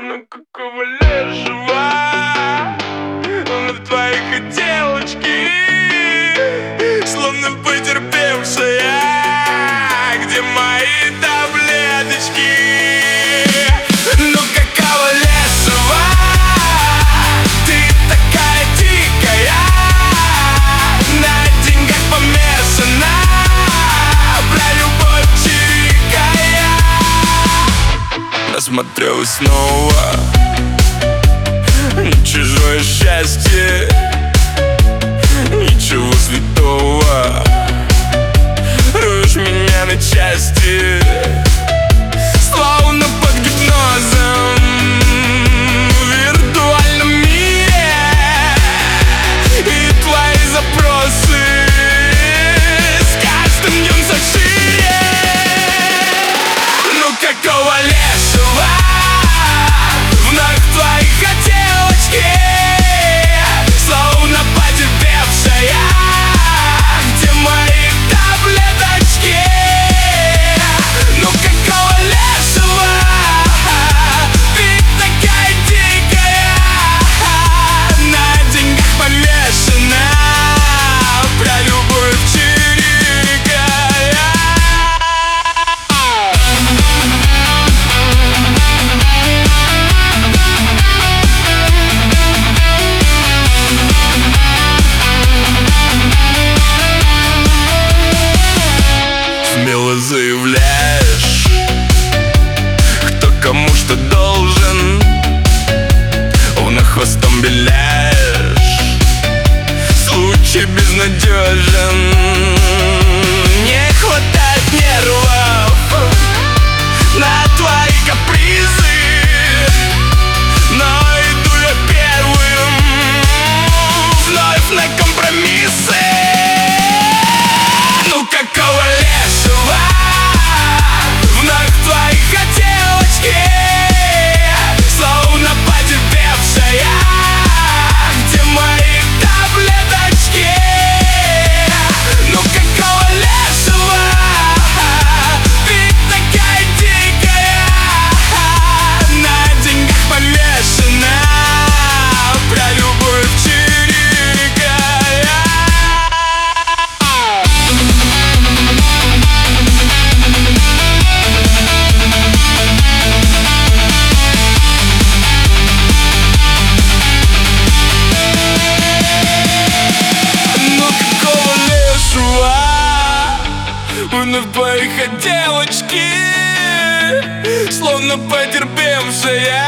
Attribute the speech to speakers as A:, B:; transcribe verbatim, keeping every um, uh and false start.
A: Ну какого лешего на твоей хотелочке, словно потерпевшая, где мои таблеточки? Ну какого лешего ты такая дикая, на деньгах помешана, про любовь чирикая? Насмотрелась снова чужое счастье, ничего святого, рвешь меня на части, словно под гипнозом в виртуальном мире. И твои запросы с каждым днем все шире. Ну какого лешего вновь твои хотелочки, словно потерпевшая, где мои таблеточки? Ну какого лешего ты такая дикая, на деньгах помешана, про любовь чирикая? Смело заявляешь, кто кому что должен, на хвостом беляешь, случай безнадежен. Не хватает нервов на твои капризы, но иду я первым вновь на компромиссы. Ну какого лешего вновь твои хотелочки, словно потерпевшая, где мои таблеточки? Ну какого лешего ты такая дикая, на деньгах помешана, про любовь чирикая? Ну какого лешего вновь твои хотелочки, словно потерпевшая,